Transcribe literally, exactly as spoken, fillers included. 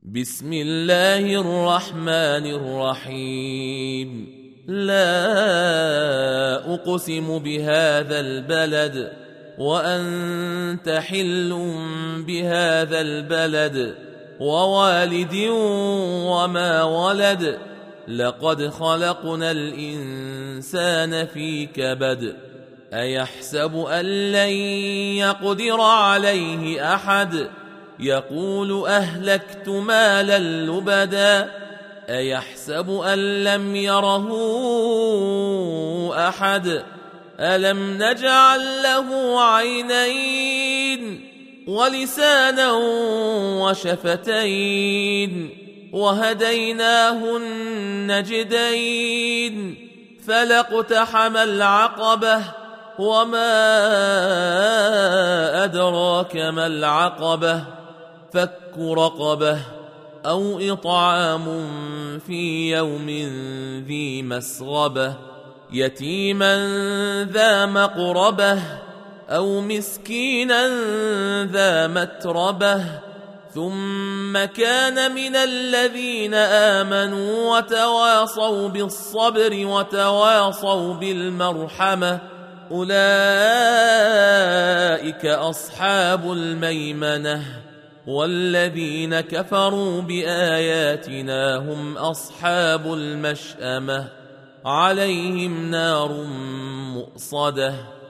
بسم الله الرحمن الرحيم. لا أقسم بهذا البلد وأنت حل بهذا البلد ووالد وما ولد لقد خلقنا الإنسان في كبد أيحسب أن لن يقدر عليه أحد يقول أهلكت مالا لبدا أيحسب أن لم يره أحد ألم نجعل له عينين ولسانا وشفتين وهديناه النجدين فلاقتحم العقبة وما أدراك ما العقبة فك رقبة أو إطعام في يوم ذي مسغبة يتيما ذا مقربة أو مسكينا ذا متربة ثم كان من الذين آمنوا وتواصوا بالصبر وتواصوا بالمرحمة أولئك أصحاب الميمنة والذين كفروا بآياتنا هم أصحاب المشأمة عليهم نار مؤصدة